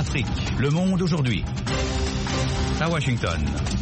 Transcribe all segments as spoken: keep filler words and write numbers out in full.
Afrique, le monde aujourd'hui. À Washington.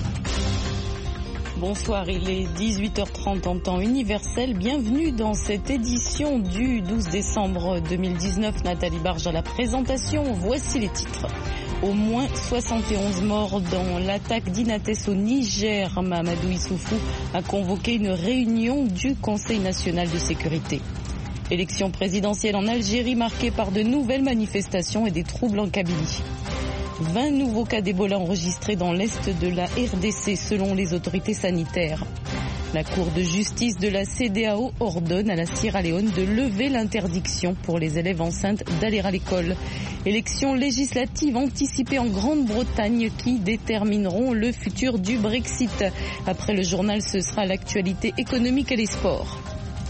Bonsoir, il est dix-huit heures trente en temps universel. Bienvenue dans cette édition du douze décembre deux mille dix-neuf. Nathalie Barge à la présentation. Voici les titres. Au moins soixante et onze morts dans l'attaque d'Inates au Niger. Mahamadou Issoufou a convoqué une réunion du Conseil national de sécurité. Élection présidentielle en Algérie marquée par de nouvelles manifestations et des troubles en Kabylie. vingt nouveaux cas d'Ebola enregistrés dans l'est de la R D C selon les autorités sanitaires. La Cour de justice de la C E D E A O ordonne à la Sierra Leone de lever l'interdiction pour les élèves enceintes d'aller à l'école. Élections législatives anticipées en Grande-Bretagne qui détermineront le futur du Brexit. Après le journal, ce sera l'actualité économique et les sports.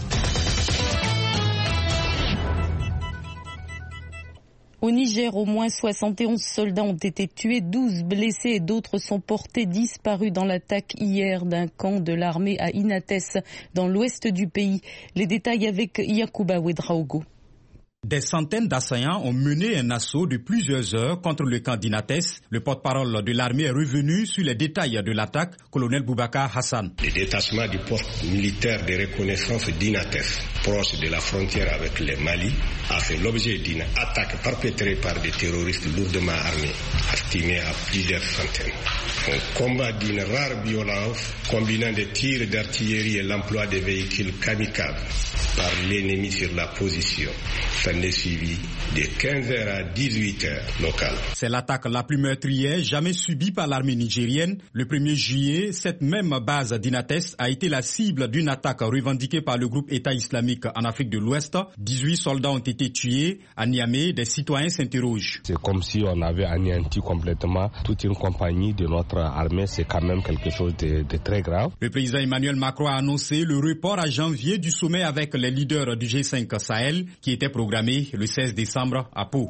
Au Niger, au moins soixante et onze soldats ont été tués, douze blessés et d'autres sont portés disparus dans l'attaque hier d'un camp de l'armée à Inates, dans l'ouest du pays. Les détails avec Yacouba Ouedraogo. Des centaines d'assaillants ont mené un assaut de plusieurs heures contre le camp d'Inates. Le porte-parole de l'armée est revenu sur les détails de l'attaque, colonel Boubacar Hassan. Le détachement du poste militaire de reconnaissance d'Inates, proche de la frontière avec le Mali, a fait l'objet d'une attaque perpétrée par des terroristes lourdement armés, estimés à plusieurs centaines. Un combat d'une rare violence, combinant des tirs d'artillerie et l'emploi des véhicules kamikazes par l'ennemi sur la position. Ça n'est suivi de quinze heures à dix-huit heures locales. C'est l'attaque la plus meurtrière jamais subie par l'armée nigérienne. Le premier juillet, cette même base d'Inates a été la cible d'une attaque revendiquée par le groupe État islamique en Afrique de l'Ouest. dix-huit soldats ont été tués. À Niamey, des citoyens s'interrogent. C'est comme si on avait anéanti complètement toute une compagnie de notre armée. C'est quand même quelque chose de, de très grave. Le président Emmanuel Macron a annoncé le report à janvier du sommet avec les leaders du G cinq Sahel qui était programmé le seize décembre à Pau.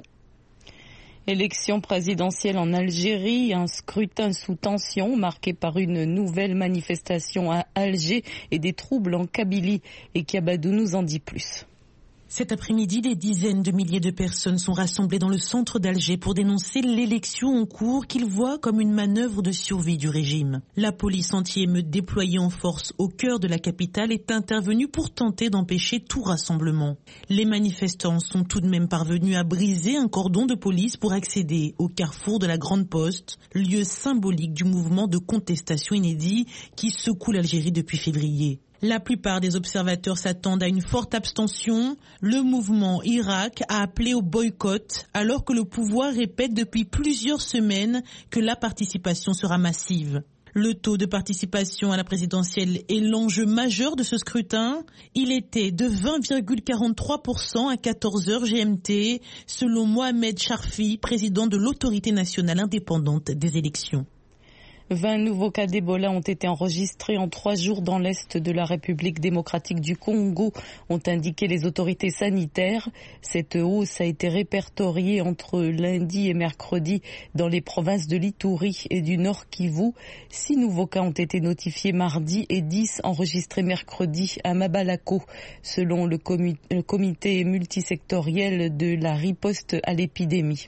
Élection présidentielle en Algérie, un scrutin sous tension marqué par une nouvelle manifestation à Alger et des troubles en Kabylie. Et Kiabadou nous en dit plus. Cet après-midi, des dizaines de milliers de personnes sont rassemblées dans le centre d'Alger pour dénoncer l'élection en cours qu'ils voient comme une manœuvre de survie du régime. La police anti-émeute déployée en force au cœur de la capitale est intervenue pour tenter d'empêcher tout rassemblement. Les manifestants sont tout de même parvenus à briser un cordon de police pour accéder au carrefour de la Grande Poste, lieu symbolique du mouvement de contestation inédit qui secoue l'Algérie depuis février. La plupart des observateurs s'attendent à une forte abstention. Le mouvement Irak a appelé au boycott alors que le pouvoir répète depuis plusieurs semaines que la participation sera massive. Le taux de participation à la présidentielle est l'enjeu majeur de ce scrutin. Il était de vingt virgule quarante-trois pour cent à quatorze heures G M T, selon Mohamed Charfi, président de l'autorité nationale indépendante des élections. vingt nouveaux cas d'Ebola ont été enregistrés en trois jours dans l'est de la République démocratique du Congo, ont indiqué les autorités sanitaires. Cette hausse a été répertoriée entre lundi et mercredi dans les provinces de l'Ituri et du Nord Kivu. Six nouveaux cas ont été notifiés mardi et dix enregistrés mercredi à Mabalako, selon le comité multisectoriel de la riposte à l'épidémie.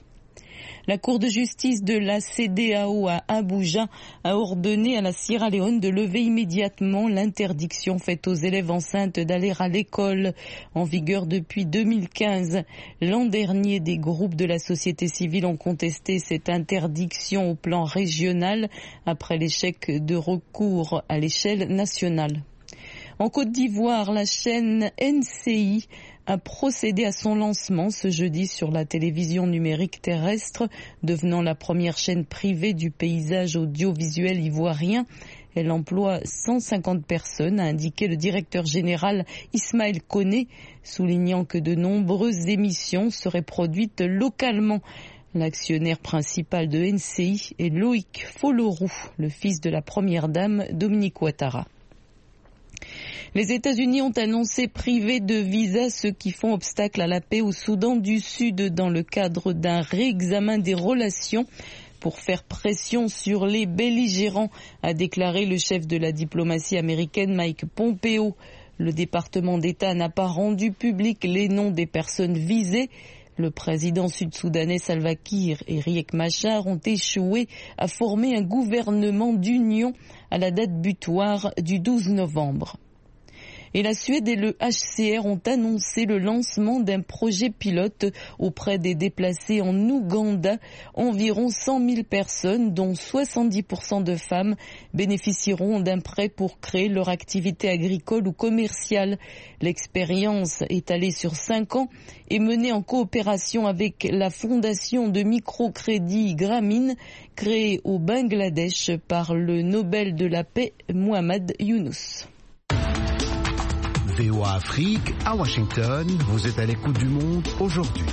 La Cour de justice de la C E D E A O à Abuja a ordonné à la Sierra Leone de lever immédiatement l'interdiction faite aux élèves enceintes d'aller à l'école, en vigueur depuis deux mille quinze. L'an dernier, des groupes de la société civile ont contesté cette interdiction au plan régional après l'échec de recours à l'échelle nationale. En Côte d'Ivoire, la chaîne N C I a procédé à son lancement ce jeudi sur la télévision numérique terrestre, devenant la première chaîne privée du paysage audiovisuel ivoirien. Elle emploie cent cinquante personnes, a indiqué le directeur général Ismaël Koné, soulignant que de nombreuses émissions seraient produites localement. L'actionnaire principal de N C I est Loïc Folorou, le fils de la première dame Dominique Ouattara. Les États-Unis ont annoncé priver de visa ceux qui font obstacle à la paix au Soudan du Sud dans le cadre d'un réexamen des relations pour faire pression sur les belligérants, a déclaré le chef de la diplomatie américaine Mike Pompeo. Le département d'État n'a pas rendu public les noms des personnes visées. Le président sud-soudanais Salva Kiir et Riek Machar ont échoué à former un gouvernement d'union à la date butoir du douze novembre. Et la Suède et le H C R ont annoncé le lancement d'un projet pilote auprès des déplacés en Ouganda. Environ cent mille personnes, dont soixante-dix pour cent de femmes, bénéficieront d'un prêt pour créer leur activité agricole ou commerciale. L'expérience, étalée sur cinq ans, est menée en coopération avec la fondation de microcrédit Grameen, créée au Bangladesh par le Nobel de la paix Mohamed Younous. V O A Afrique, à Washington, vous êtes à l'écoute du monde aujourd'hui.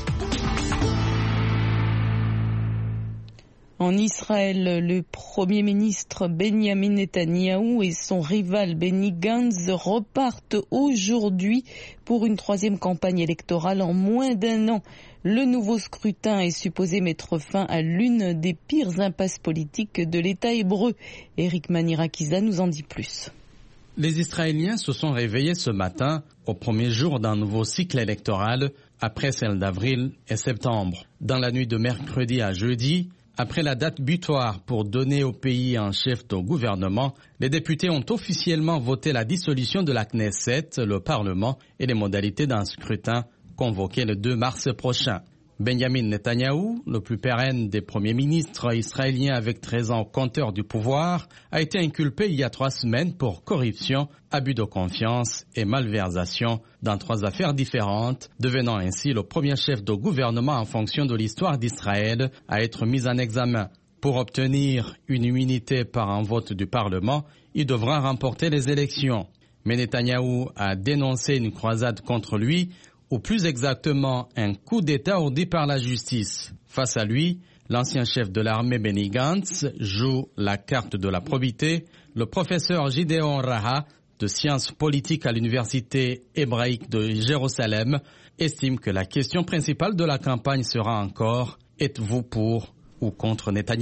En Israël, le Premier ministre Benjamin Netanyahou et son rival Benny Gantz repartent aujourd'hui pour une troisième campagne électorale en moins d'un an. Le nouveau scrutin est supposé mettre fin à l'une des pires impasses politiques de l'État hébreu. Eric Manirakiza nous en dit plus. Les Israéliens se sont réveillés ce matin au premier jour d'un nouveau cycle électoral après celle d'avril et septembre. Dans la nuit de mercredi à jeudi, après la date butoir pour donner au pays un chef de gouvernement, les députés ont officiellement voté la dissolution de la Knesset, le Parlement, et les modalités d'un scrutin convoqué le deux mars prochain. Benjamin Netanyahou, le plus pérenne des premiers ministres israéliens avec treize ans au compteur du pouvoir, a été inculpé il y a trois semaines pour corruption, abus de confiance et malversation dans trois affaires différentes, devenant ainsi le premier chef de gouvernement en fonction de l'histoire d'Israël à être mis en examen. Pour obtenir une immunité par un vote du Parlement, il devra remporter les élections. Mais Netanyahou a dénoncé une croisade contre lui, ou plus exactement un coup d'État ordi par la justice. Face à lui, l'ancien chef de l'armée Benny Gantz joue la carte de la probité. Le professeur Gideon Raha, de sciences politiques à l'université hébraïque de Jérusalem, estime que la question principale de la campagne sera encore « Êtes-vous pour ou contre Netanyahou ?»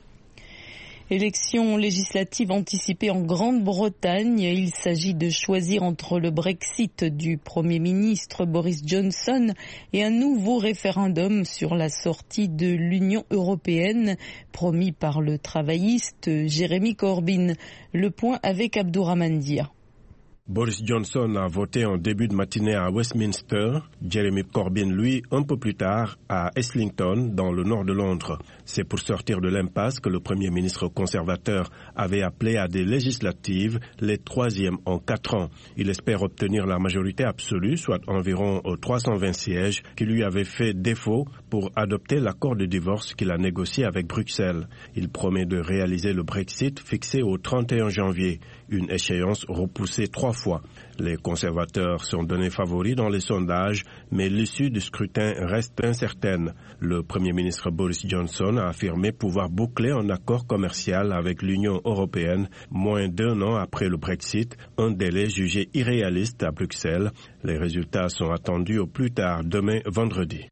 Élections législatives anticipées en Grande-Bretagne. Il s'agit de choisir entre le Brexit du Premier ministre Boris Johnson et un nouveau référendum sur la sortie de l'Union européenne promis par le travailliste Jeremy Corbyn. Le point avec Abdourahmane Dia. Boris Johnson a voté en début de matinée à Westminster, Jeremy Corbyn, lui, un peu plus tard à Islington, dans le nord de Londres. C'est pour sortir de l'impasse que le Premier ministre conservateur avait appelé à des législatives, les troisièmes en quatre ans. Il espère obtenir la majorité absolue, soit environ trois cent vingt sièges, qui lui avaient fait défaut pour adopter l'accord de divorce qu'il a négocié avec Bruxelles. Il promet de réaliser le Brexit fixé au trente et un janvier, une échéance repoussée trois fois. Les conservateurs sont donnés favoris dans les sondages, mais l'issue du scrutin reste incertaine. Le Premier ministre Boris Johnson a affirmé pouvoir boucler un accord commercial avec l'Union européenne moins d'un an après le Brexit, un délai jugé irréaliste à Bruxelles. Les résultats sont attendus au plus tard demain vendredi.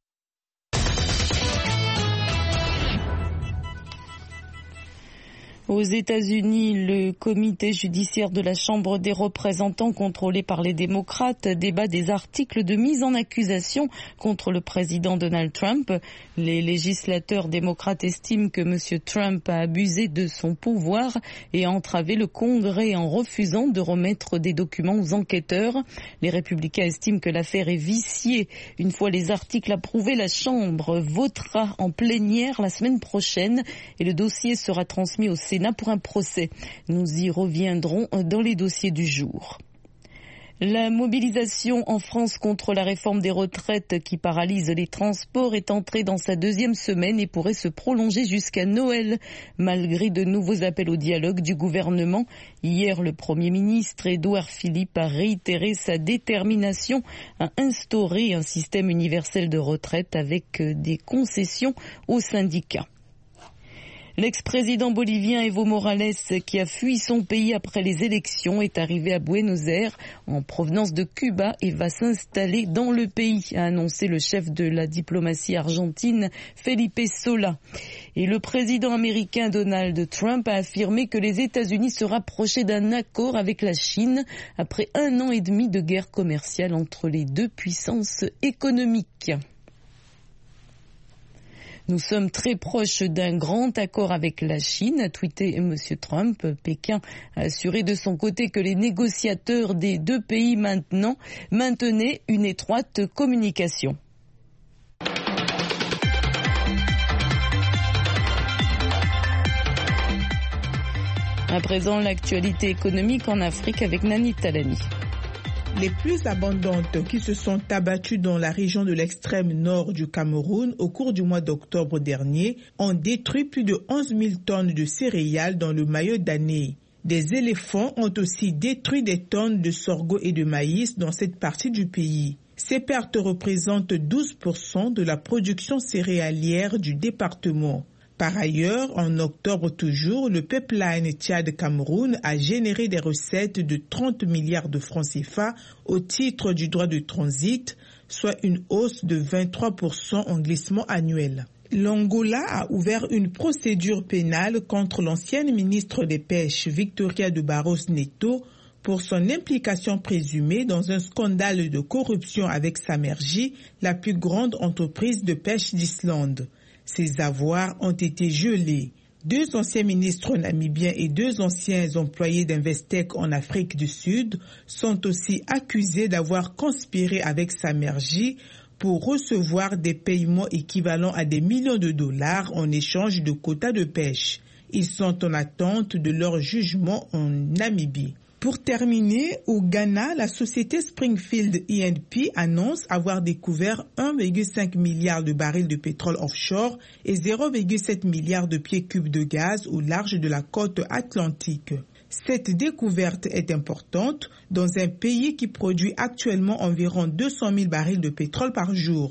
Aux États-Unis, le comité judiciaire de la Chambre des représentants, contrôlé par les démocrates, débat des articles de mise en accusation contre le président Donald Trump. Les législateurs démocrates estiment que M. Trump a abusé de son pouvoir et a entravé le Congrès en refusant de remettre des documents aux enquêteurs. Les républicains estiment que l'affaire est viciée. Une fois les articles approuvés, la Chambre votera en plénière la semaine prochaine et le dossier sera transmis au Sénat pour un procès. Nous y reviendrons dans les dossiers du jour. La mobilisation en France contre la réforme des retraites qui paralyse les transports est entrée dans sa deuxième semaine et pourrait se prolonger jusqu'à Noël, malgré de nouveaux appels au dialogue du gouvernement. Hier, le Premier ministre Édouard Philippe a réitéré sa détermination à instaurer un système universel de retraite avec des concessions aux syndicats. L'ex-président bolivien Evo Morales, qui a fui son pays après les élections, est arrivé à Buenos Aires en provenance de Cuba et va s'installer dans le pays, a annoncé le chef de la diplomatie argentine, Felipe Solá. Et le président américain Donald Trump a affirmé que les États-Unis se rapprochaient d'un accord avec la Chine après un an et demi de guerre commerciale entre les deux puissances économiques. Nous sommes très proches d'un grand accord avec la Chine, a tweeté M. Trump. Pékin a assuré de son côté que les négociateurs des deux pays maintenant maintenaient une étroite communication. À présent, l'actualité économique en Afrique avec Nani Talani. Les pluies abondantes qui se sont abattues dans la région de l'extrême nord du Cameroun au cours du mois d'octobre dernier ont détruit plus de onze mille tonnes de céréales dans le Mayo d'année. Des éléphants ont aussi détruit des tonnes de sorgho et de maïs dans cette partie du pays. Ces pertes représentent douze pour cent de la production céréalière du département. Par ailleurs, en octobre toujours, le pipeline Tchad-Cameroun a généré des recettes de trente milliards de francs C F A au titre du droit de transit, soit une hausse de vingt-trois pour cent en glissement annuel. L'Angola a ouvert une procédure pénale contre l'ancienne ministre des Pêches, Victoria de Barros Neto, pour son implication présumée dans un scandale de corruption avec Samergy, la plus grande entreprise de pêche d'Islande. Ces avoirs ont été gelés. Deux anciens ministres namibiens et deux anciens employés d'Investec en Afrique du Sud sont aussi accusés d'avoir conspiré avec Samergy pour recevoir des paiements équivalents à des millions de dollars en échange de quotas de pêche. Ils sont en attente de leur jugement en Namibie. Pour terminer, au Ghana, la société Springfield E and P annonce avoir découvert un virgule cinq milliard de barils de pétrole offshore et zéro virgule sept milliard de pieds cubes de gaz au large de la côte atlantique. Cette découverte est importante dans un pays qui produit actuellement environ deux cent mille barils de pétrole par jour.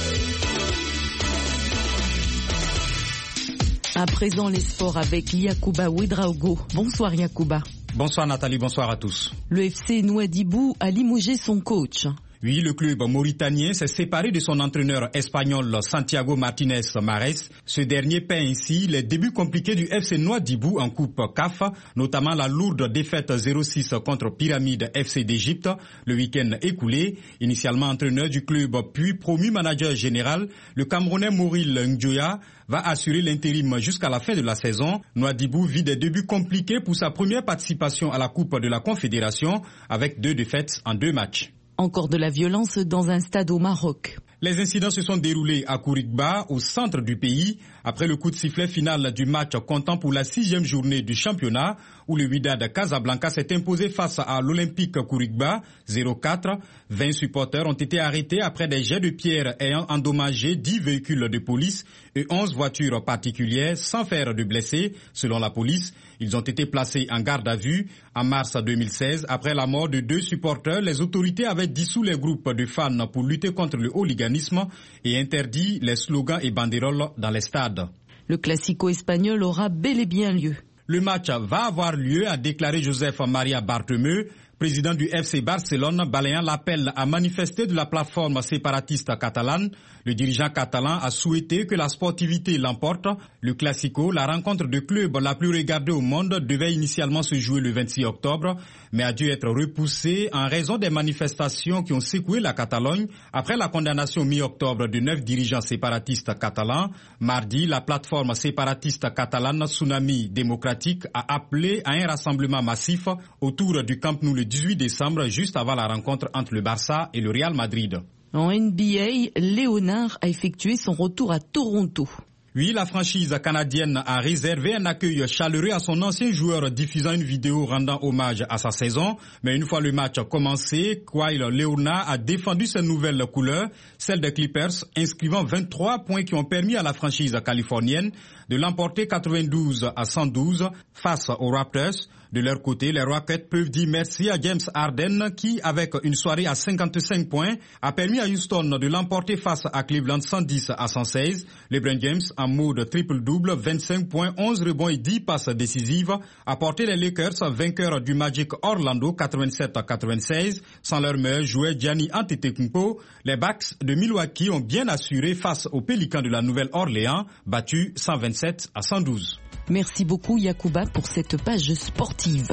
À présent, les sports avec Yacouba Ouedraogo. Bonsoir Yacouba. Bonsoir Nathalie, bonsoir à tous. Le F C Nouadhibou a limogé son coach. Oui, le club mauritanien s'est séparé de son entraîneur espagnol Santiago Martinez Mares. Ce dernier peint ainsi les débuts compliqués du F C Nouadhibou en Coupe C A F, notamment la lourde défaite zéro six contre Pyramide F C d'Égypte le week-end écoulé. Initialement entraîneur du club puis promu manager général, le Camerounais Mauril Ndjoya va assurer l'intérim jusqu'à la fin de la saison. Nouadhibou vit des débuts compliqués pour sa première participation à la Coupe de la Confédération avec deux défaites en deux matchs. Encore de la violence dans un stade au Maroc. Les incidents se sont déroulés à Kourigba, au centre du pays, après le coup de sifflet final du match comptant pour la sixième journée du championnat, où le Wydad Casablanca s'est imposé face à l'Olympique Kourigba, zéro quatre. vingt supporters ont été arrêtés après des jets de pierre ayant endommagé dix véhicules de police et onze voitures particulières sans faire de blessés, selon la police. Ils ont été placés en garde à vue. En mars deux mille seize, après la mort de deux supporters, les autorités avaient dissous les groupes de fans pour lutter contre le hooliganisme et interdit les slogans et banderoles dans les stades. Le classico espagnol aura bel et bien lieu. Le match va avoir lieu, a déclaré Joseph Maria Bartomeu, président du F C Barcelone, balayant l'appel à manifester de la plateforme séparatiste catalane. Le dirigeant catalan a souhaité que la sportivité l'emporte. Le Classico, la rencontre de clubs la plus regardée au monde, devait initialement se jouer le vingt-six octobre, mais a dû être repoussée en raison des manifestations qui ont secoué la Catalogne après la condamnation mi-octobre de neuf dirigeants séparatistes catalans. Mardi, la plateforme séparatiste catalane Tsunami démocratique a appelé à un rassemblement massif autour du Camp Nou le dix-huit décembre, juste avant la rencontre entre le Barça et le Real Madrid. En N B A, Léonard a effectué son retour à Toronto. Oui, la franchise canadienne a réservé un accueil chaleureux à son ancien joueur diffusant une vidéo rendant hommage à sa saison. Mais une fois le match commencé, Kawhi Leonard a défendu ses nouvelles couleurs, celles des Clippers, inscrivant vingt-trois points qui ont permis à la franchise californienne de l'emporter quatre-vingt-douze à cent douze face aux Raptors. De leur côté, les Rockets peuvent dire merci à James Harden qui, avec une soirée à cinquante-cinq points, a permis à Houston de l'emporter face à Cleveland cent dix à cent seize. LeBron James, en mode triple-double, vingt-cinq points, onze rebonds et dix passes décisives, a porté les Lakers vainqueurs du Magic Orlando quatre-vingt-sept à quatre-vingt-seize. Sans leur meilleur joueur Giannis Antetokounmpo, les Bucks de Milwaukee ont bien assuré face aux Pélicans de la Nouvelle-Orléans, battus cent vingt-sept à cent douze. Merci beaucoup Yacouba pour cette page sportive.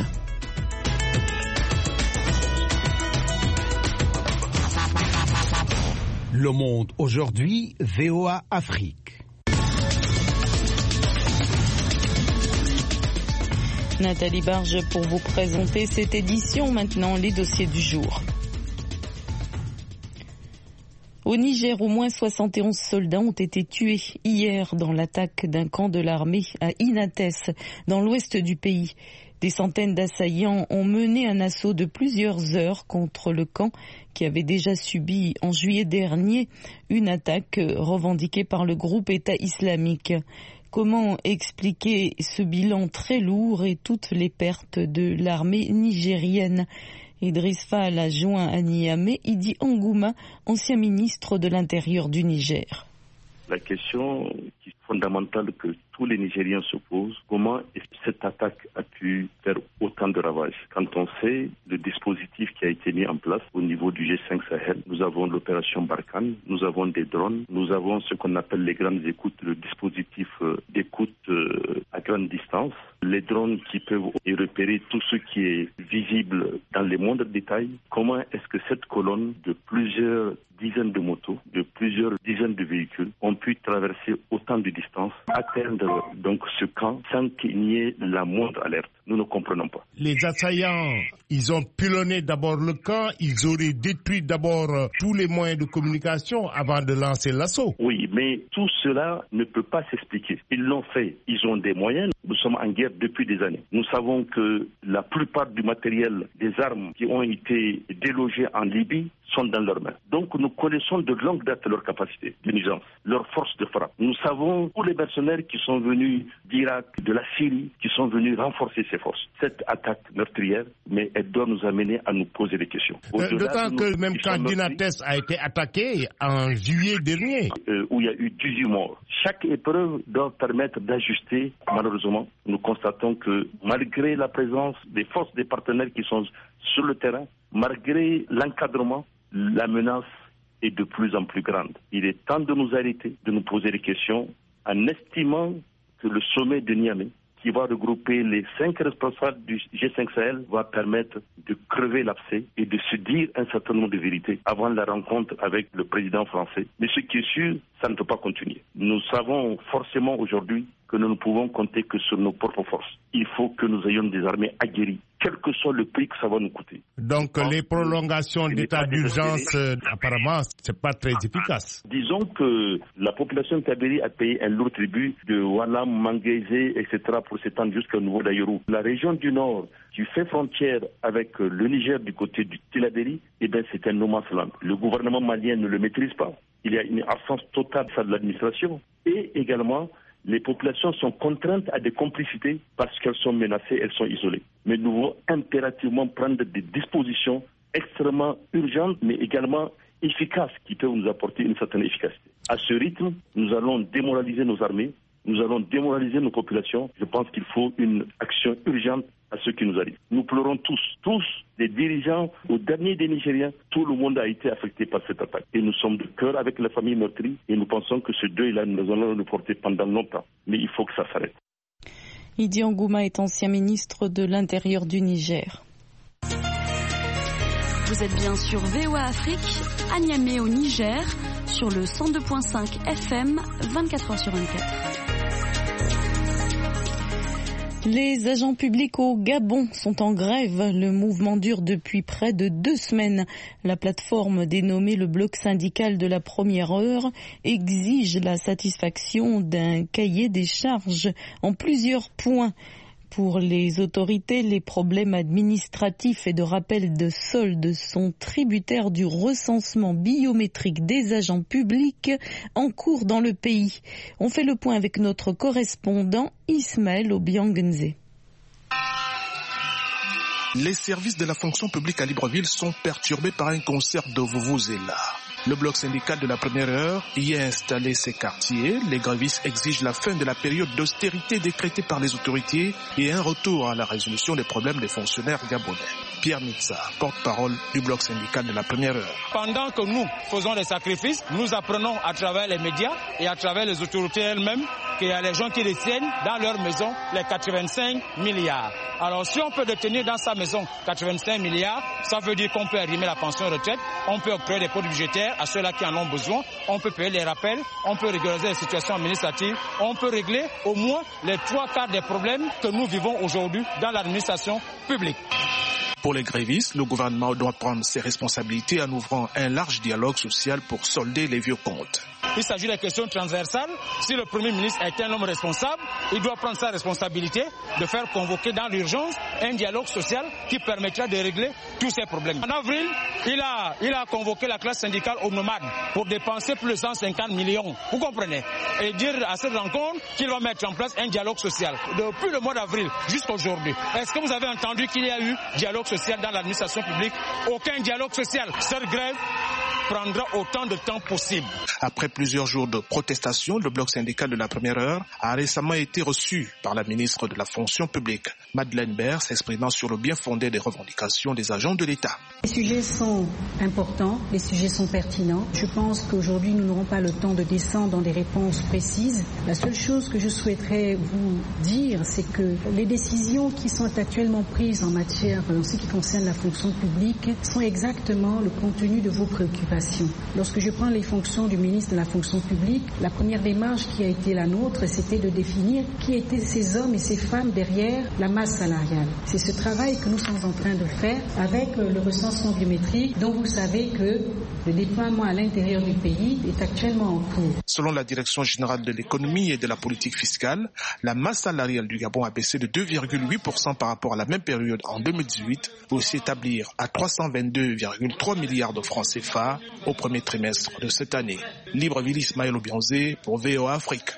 Le Monde aujourd'hui, V O A Afrique. Nathalie Barge pour vous présenter cette édition. Maintenant, les dossiers du jour. Au Niger, au moins soixante et onze soldats ont été tués hier dans l'attaque d'un camp de l'armée à Inates, dans l'ouest du pays. Des centaines d'assaillants ont mené un assaut de plusieurs heures contre le camp qui avait déjà subi en juillet dernier une attaque revendiquée par le groupe État islamique. Comment expliquer ce bilan très lourd et toutes les pertes de l'armée nigérienne? Idriss Fall a joint à Niamey Idi Angouma, ancien ministre de l'Intérieur du Niger. La question qui est fondamentale que tous les Nigériens se posent, comment cette attaque a pu faire autant de ravages? Quand on sait le dispositif qui a été mis en place au niveau du G cinq Sahel, nous avons l'opération Barkhane, nous avons des drones, nous avons ce qu'on appelle les grandes écoutes, le dispositif d'écoute à grande distance, les drones qui peuvent repérer tout ce qui est visible dans les moindres détails. Comment est-ce que cette colonne de plusieurs dizaines de motos, de plusieurs dizaines de véhicules ont pu traverser autant de distance, atteindre donc ce camp sans qu'il n'y ait la moindre alerte? Nous ne comprenons pas. Les assaillants, ils ont pilonné d'abord le camp, ils auraient détruit d'abord tous les moyens de communication avant de lancer l'assaut. Oui, mais tout cela ne peut pas s'expliquer. Ils l'ont fait, ils ont des moyens. Nous sommes en guerre depuis des années. Nous savons que la plupart du matériel, des armes qui ont été délogées en Libye sont dans leurs mains. Donc nous connaissons de longue date leur capacité de nuisance, leur force de frappe. Nous savons tous les mercenaires qui sont venus d'Irak, de la Syrie, qui sont venus renforcer ces forces. Cette attaque meurtrière, mais elle doit nous amener à nous poser des questions. Euh, D'autant que même quand Dinates a été attaqué en juillet dernier. Euh, où il y a eu dix-huit morts. Chaque épreuve doit permettre d'ajuster. Malheureusement, nous constatons que malgré la présence des forces des partenaires qui sont sur le terrain, malgré l'encadrement, la menace est de plus en plus grande. Il est temps de nous arrêter, de nous poser des questions, en estimant que le sommet de Niamey, qui va regrouper les cinq responsables du G cinq Sahel, va permettre de crever l'abcès et de se dire un certain nombre de vérités avant la rencontre avec le président français. Mais ce qui est sûr, ça ne peut pas continuer. Nous savons forcément aujourd'hui que nous ne pouvons compter que sur nos propres forces. Il faut que nous ayons des armées aguerries, quel que soit le prix que ça va nous coûter. Donc Alors, les prolongations d'état d'urgence, euh, apparemment, c'est pas très efficace. Disons que la population kabélie a payé un lourd tribut de Walam, Manguézé, et cetera pour s'étendre jusqu'au niveau d'Ayourou. La région du Nord, qui fait frontière avec le Niger du côté du Tillabéri, eh bien c'est un no man's land. Le gouvernement malien ne le maîtrise pas. Il y a une absence totale de l'administration. Et également, les populations sont contraintes à des complicités parce qu'elles sont menacées, elles sont isolées. Mais nous devons impérativement prendre des dispositions extrêmement urgentes, mais également efficaces, qui peuvent nous apporter une certaine efficacité. À ce rythme, nous allons démoraliser nos armées, nous allons démoraliser nos populations. Je pense qu'il faut une action urgente à ce qui nous arrive. Nous pleurons tous, tous, des dirigeants au dernier des Nigériens, tout le monde a été affecté par cette attaque. Et nous sommes de cœur avec la famille meurtrie et nous pensons que ce deuil-là, nous allons le porter pendant longtemps. Mais il faut que ça s'arrête. Idi Angouma est ancien ministre de l'Intérieur du Niger. Vous êtes bien sur V O A Afrique, à Niamey au Niger, sur le cent deux virgule cinq F M, vingt-quatre heures sur vingt-quatre. Les agents publics au Gabon sont en grève. Le mouvement dure depuis près de deux semaines. La plateforme dénommée le bloc syndical de la première heure exige la satisfaction d'un cahier des charges en plusieurs points. Pour les autorités, les problèmes administratifs et de rappel de solde sont tributaires du recensement biométrique des agents publics en cours dans le pays. On fait le point avec notre correspondant Ismaël Obiangenze. Les services de la fonction publique à Libreville sont perturbés par un concert de vuvuzela. Le bloc syndical de la première heure y a installé ses quartiers. Les grévistes exigent la fin de la période d'austérité décrétée par les autorités et un retour à la résolution des problèmes des fonctionnaires gabonais. Pierre Mitza, porte-parole du bloc syndical de la première heure. Pendant que nous faisons des sacrifices, nous apprenons à travers les médias et à travers les autorités elles-mêmes qu'il y a les gens qui détiennent dans leur maison les quatre-vingt-cinq milliards. Alors si on peut détenir dans sa maison quatre-vingt-cinq milliards, ça veut dire qu'on peut arrimer la pension retraite, on peut octroyer des produits budgétaires à ceux-là qui en ont besoin, on peut payer les rappels, on peut régulariser les situations administratives, on peut régler au moins les trois quarts des problèmes que nous vivons aujourd'hui dans l'administration publique. Pour les grévistes, le gouvernement doit prendre ses responsabilités en ouvrant un large dialogue social pour solder les vieux comptes. Il s'agit de questions transversales. Si le Premier ministre est un homme responsable, il doit prendre sa responsabilité de faire convoquer dans l'urgence un dialogue social qui permettra de régler tous ces problèmes. En avril, il a, il a convoqué la classe syndicale aux nomades pour dépenser plus de cent cinquante millions. Vous comprenez? Et dire à cette rencontre qu'il va mettre en place un dialogue social. Depuis le mois d'avril jusqu'à aujourd'hui, est-ce que vous avez entendu qu'il y a eu dialogue social dans l'administration publique? Aucun dialogue social. Cette grève prendra autant de temps possible. Après plusieurs jours de protestation, le bloc syndical de la première heure a récemment été reçu par la ministre de la fonction publique, Madeleine Baird, s'exprimant sur le bien fondé des revendications des agents de l'État. Les sujets sont importants, les sujets sont pertinents. Je pense qu'aujourd'hui, nous n'aurons pas le temps de descendre dans des réponses précises. La seule chose que je souhaiterais vous dire, c'est que les décisions qui sont actuellement prises en matière, en ce qui concerne la fonction publique, sont exactement le contenu de vos préoccupations. Lorsque je prends les fonctions du ministre de la fonction publique, la première démarche qui a été la nôtre, c'était de définir qui étaient ces hommes et ces femmes derrière la masse salariale. C'est ce travail que nous sommes en train de faire avec le recensement biométrique dont vous savez que le déploiement à l'intérieur du pays est actuellement en cours. Selon la Direction générale de l'économie et de la politique fiscale, la masse salariale du Gabon a baissé de deux virgule huit pour cent par rapport à la même période en deux mille dix-huit pour s'établir à trois cent vingt-deux virgule trois milliards de francs C F A au premier trimestre de cette année. Libreville, Ismaël Obianzé pour V O A Afrique.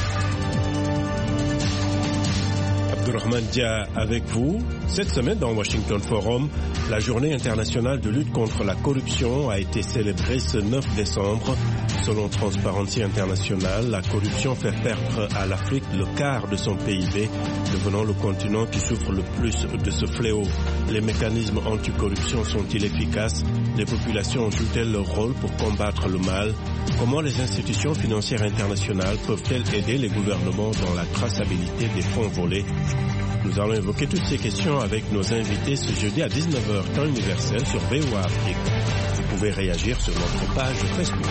Abdourahmane Dia avec vous. Cette semaine dans Washington Forum, la journée internationale de lutte contre la corruption a été célébrée ce neuf décembre. Selon Transparency International, la corruption fait perdre à l'Afrique le quart de son P I B, devenant le continent qui souffre le plus de ce fléau. Les mécanismes anticorruption sont-ils efficaces? Les populations ont-elles leur rôle pour combattre le mal? Comment les institutions financières internationales peuvent-elles aider les gouvernements dans la traçabilité des fonds volés? Nous allons évoquer toutes ces questions avec nos invités ce jeudi à dix-neuf heures, temps universel sur V O A Afrique. Vous pouvez réagir sur notre page Facebook.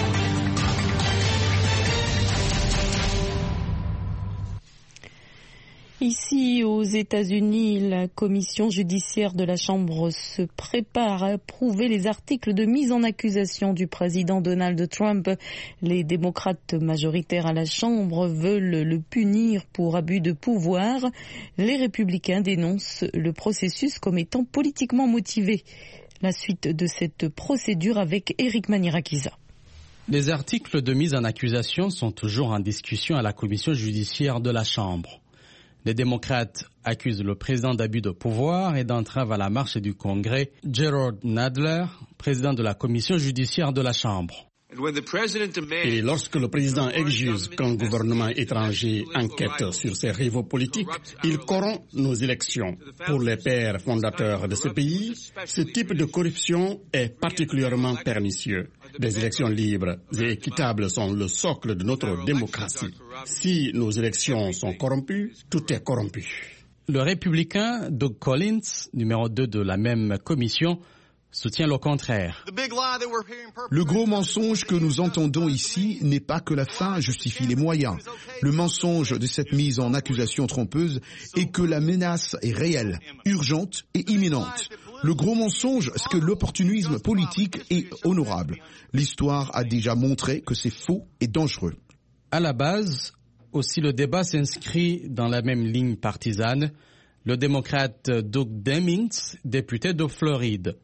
Ici, aux États-Unis, la commission judiciaire de la Chambre se prépare à approuver les articles de mise en accusation du président Donald Trump. Les démocrates majoritaires à la Chambre veulent le punir pour abus de pouvoir. Les républicains dénoncent le processus comme étant politiquement motivé. La suite de cette procédure avec Eric Manirakiza. Les articles de mise en accusation sont toujours en discussion à la commission judiciaire de la Chambre. Les démocrates accusent le président d'abus de pouvoir et d'entrave à la marche du Congrès, Gerald Nadler, président de la commission judiciaire de la Chambre. Et lorsque le président exige qu'un gouvernement étranger enquête sur ses rivaux politiques, il corrompt nos élections. Pour les pères fondateurs de ce pays, ce type de corruption est particulièrement pernicieux. Des élections libres et équitables sont le socle de notre démocratie. Si nos élections sont corrompues, tout est corrompu. Le républicain Doug Collins, numéro deux de la même commission, soutient le contraire. Le gros mensonge que nous entendons ici n'est pas que la fin justifie les moyens. Le mensonge de cette mise en accusation trompeuse est que la menace est réelle, urgente et imminente. Le gros mensonge, c'est que l'opportunisme politique est honorable. L'histoire a déjà montré que c'est faux et dangereux. À la base, aussi le débat s'inscrit dans la même ligne partisane. Le démocrate Doug Demings, député de Floride.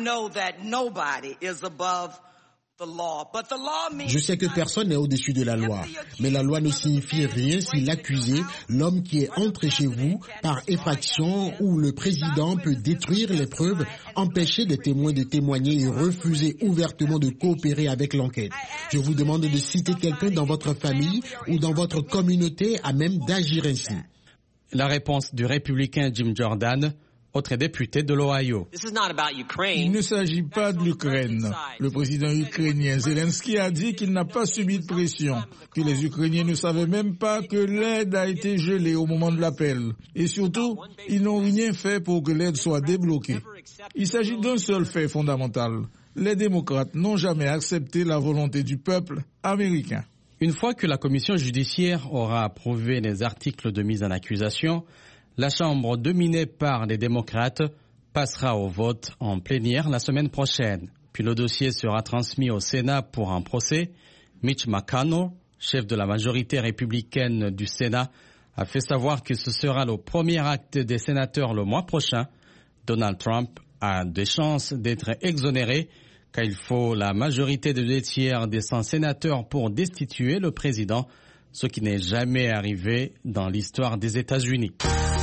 Je sais que personne n'est au-dessus de la loi, mais la loi ne signifie rien si l'accusé, l'homme qui est entré chez vous par effraction ou le président peut détruire les preuves, empêcher les témoins de témoigner et refuser ouvertement de coopérer avec l'enquête. Je vous demande de citer quelqu'un dans votre famille ou dans votre communauté à même d'agir ainsi. La réponse du républicain Jim Jordan autre député de l'Ohio. Il ne s'agit pas de l'Ukraine. Le président ukrainien Zelensky a dit qu'il n'a pas subi de pression, que les Ukrainiens ne savaient même pas que l'aide a été gelée au moment de l'appel. Et surtout, ils n'ont rien fait pour que l'aide soit débloquée. Il s'agit d'un seul fait fondamental. Les démocrates n'ont jamais accepté la volonté du peuple américain. Une fois que la commission judiciaire aura approuvé les articles de mise en accusation, la Chambre dominée par les démocrates passera au vote en plénière la semaine prochaine. Puis le dossier sera transmis au Sénat pour un procès. Mitch McConnell, chef de la majorité républicaine du Sénat, a fait savoir que ce sera le premier acte des sénateurs le mois prochain. Donald Trump a des chances d'être exonéré car il faut la majorité de deux tiers des cent sénateurs pour destituer le président, ce qui n'est jamais arrivé dans l'histoire des États-Unis.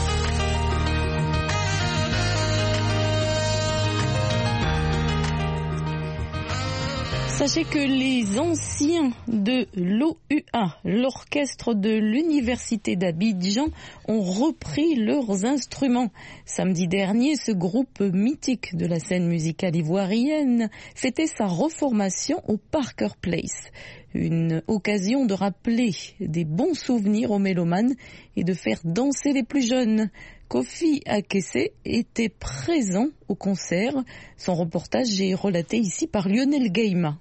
Sachez que les anciens de l'O U A, l'orchestre de l'Université d'Abidjan, ont repris leurs instruments. Samedi dernier, ce groupe mythique de la scène musicale ivoirienne fêtait sa reformation au Parker Place. Une occasion de rappeler des bons souvenirs aux mélomanes et de faire danser les plus jeunes. Kofi Akesse était présent au concert. Son reportage est relaté ici par Lionel Gueima.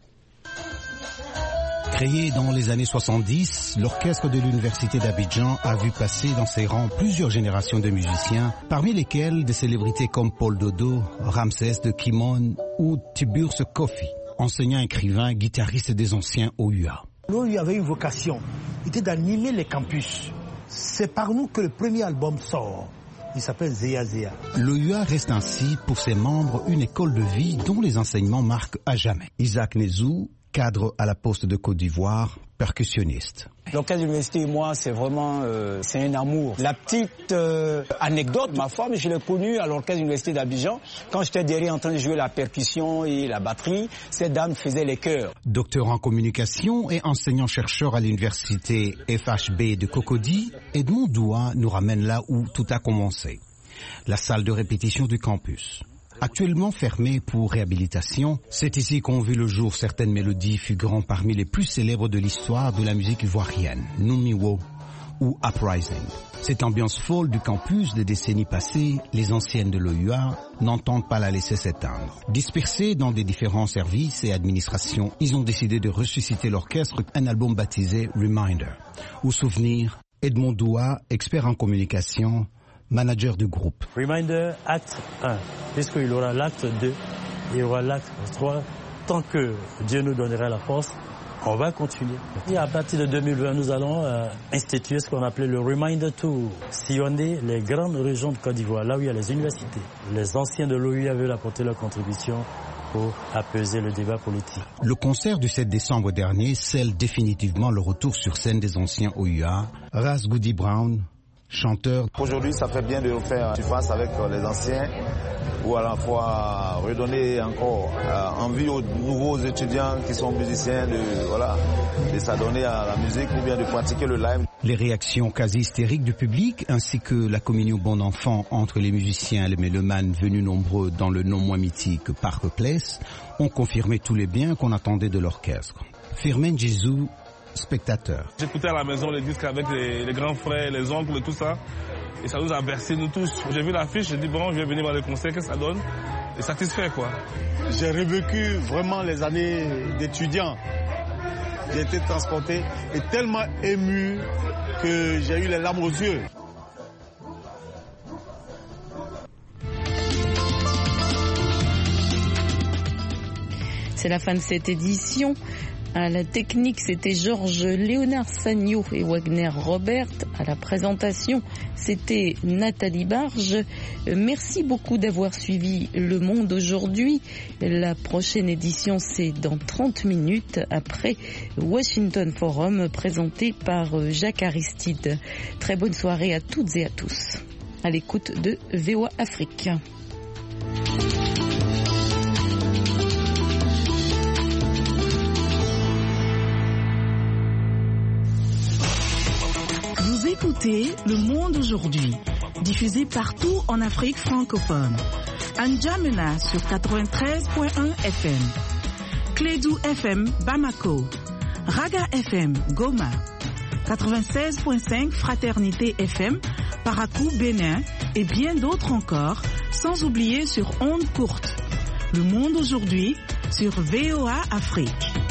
Créé dans les années soixante-dix, l'orchestre de l'Université d'Abidjan a vu passer dans ses rangs plusieurs générations de musiciens, parmi lesquels des célébrités comme Paul Dodo, Ramsès de Kimon ou Tiburce Kofi, enseignant, écrivain, guitariste des anciens O U A. L'O U A avait une vocation, c'était d'animer les campus. C'est par nous que le premier album sort. Il s'appelle Zéa Zéa. L'O U A reste ainsi pour ses membres une école de vie dont les enseignements marquent à jamais. Isaac Nezou, cadre à la Poste de Côte d'Ivoire, percussionniste. L'orchestre de l'université et moi, c'est vraiment euh, c'est un amour. La petite euh, anecdote, ma femme, je l'ai connue à l'orchestre de l'université d'Abidjan. Quand j'étais derrière en train de jouer la percussion et la batterie, cette dame faisait les chœurs. Docteur en communication et enseignant-chercheur à l'université F H B de Cocody, Edmond Doua nous ramène là où tout a commencé. La salle de répétition du campus. Actuellement fermée pour réhabilitation, c'est ici qu'ont vu le jour certaines mélodies figurant parmi les plus célèbres de l'histoire de la musique ivoirienne, Numiwo ou Uprising. Cette ambiance folle du campus des décennies passées, les anciennes de l'O U A n'entendent pas la laisser s'éteindre. Dispersés dans des différents services et administrations, ils ont décidé de ressusciter l'orchestre, un album baptisé Reminder. Au souvenir, Edmond Doua, expert en communication, manager du groupe. Reminder, acte un, puisqu'il y aura l'acte deux, il y aura l'acte trois. Tant que Dieu nous donnera la force, on va continuer. Et à partir de deux mille vingt, nous allons euh, instituer ce qu'on appelait le Reminder Tour. Sillonner les grandes régions de Côte d'Ivoire, là où il y a les universités. Les anciens de l'O U A veulent apporter leur contribution pour apaiser le débat politique. Le concert du sept décembre dernier scelle définitivement le retour sur scène des anciens O U A. Ras Goody Brown, chanteur. Aujourd'hui, ça fait bien de faire surface avec les anciens, ou à la fois redonner encore euh, envie aux nouveaux étudiants qui sont musiciens de, voilà, de s'adonner à la musique ou bien de pratiquer le live. Les réactions quasi hystériques du public ainsi que la communion bon enfant entre les musiciens et les mélomanes venus nombreux dans le non moins mythique Parker Place ont confirmé tous les biens qu'on attendait de l'orchestre. Firmin Jésus, spectateur. J'écoutais à la maison les disques avec les, les grands frères, les oncles et tout ça. Et ça nous a bercé, nous tous. J'ai vu l'affiche, j'ai dit bon, je vais venir voir le concert, qu'est-ce que ça donne? Et satisfait, quoi. J'ai revécu vraiment les années d'étudiant. J'ai été transporté et tellement ému que j'ai eu les larmes aux yeux. C'est la fin de cette édition. À la technique, c'était Georges Léonard Sagno et Wagner Robert. À la présentation, c'était Nathalie Barge. Merci beaucoup d'avoir suivi Le Monde aujourd'hui. La prochaine édition, c'est dans trente minutes après Washington Forum, présenté par Jacques Aristide. Très bonne soirée à toutes et à tous. À l'écoute de V O A Afrique. Écoutez Le Monde aujourd'hui. diffusée partout en Afrique francophone. N'Djamena sur quatre-vingt-treize point un F M. Clédou F M Bamako. Raga F M Goma. quatre-vingt-seize point cinq Fraternité F M Parakou Bénin et bien d'autres encore, sans oublier sur ondes courtes. Le monde aujourd'hui sur V O A Afrique.